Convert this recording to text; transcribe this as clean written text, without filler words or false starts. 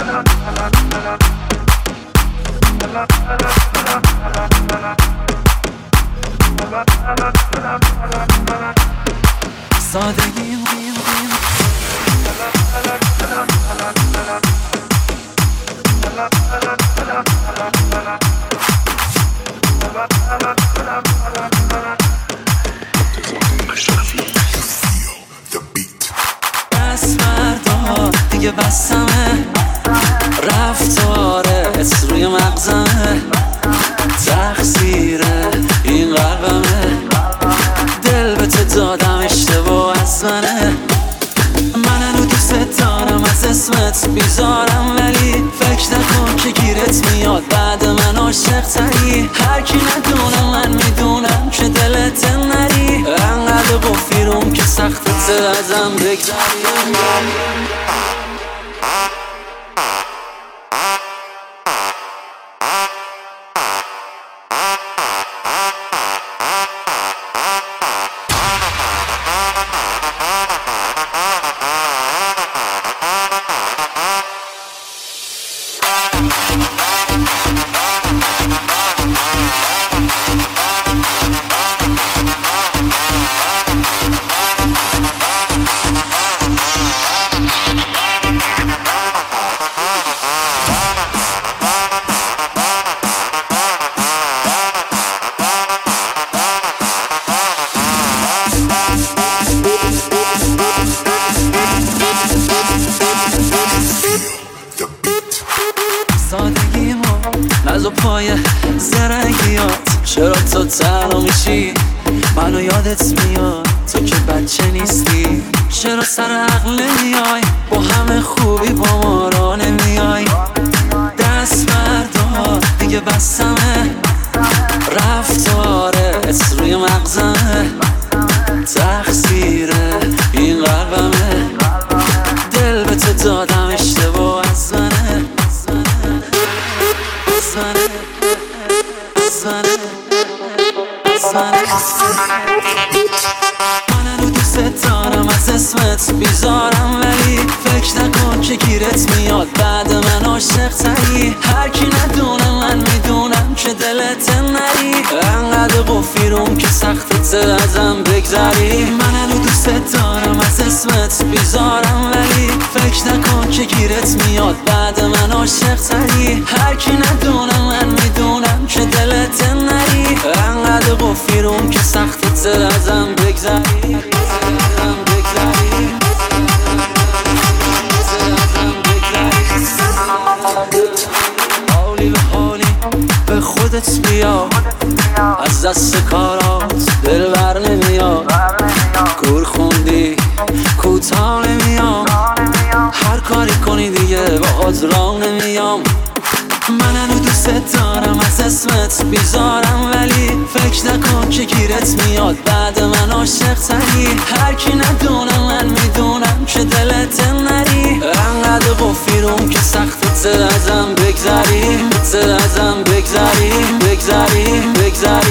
سادگیم دست مردا دیگه بسمه، رفتارت روی مغزمه، تقصیر این قلبمه، دل به تو دادم اشتباه از منه. من هنو دوست دارم از اسمت بیزارم، ولی فکر نکن که گیرت میاد بعد من عاشق تری. هر کی ندونه من میدونم که دلت نری، انقدر قفیرم که سختت ازم بگذری. سادگیمو نزو پای زرنگیات، چرا تو تنها میشی منو یادت میاد تو که بچه نیستی. چرا سر عقل نمیای با همه خوبی با ما را نمیای. دست مردا دیگه بسمه، رفتارت روی مغزمه، تقصیر این قلبمه، دل به تو دادم اشتباه از منه. من هنو دوست دارم از اسمت بیزارم، ولی فکر نکن که گیرت میاد بعد من عاشق تری. هر کی ندونه من میدونم که دلت نری، انقدر قفیرم که سختت ازم بگذری. من هنو دوست دارم از اسمت بیزارم، ولی فکر نکن که گیرت میاد بعد من عاشق تری. هر کی ندونه من میدونم که دلت نری، انقدر قفیرم که سختت ازم بگذری. حالی به حالی به خودت بیا، از دست کارات دل بر نمیاد. کور خوندی کوتاه نمیام، هر کاری کنی دیگه باهات راه نمیام. من هنو دوست دارم از اسمت بیزارم، ولی فکر نکن که گیرت میاد بعد من عاشق تری. هر کی ندونه من میدونم که دلت نری، انقدر قفیرم که سختت ازم بگذری.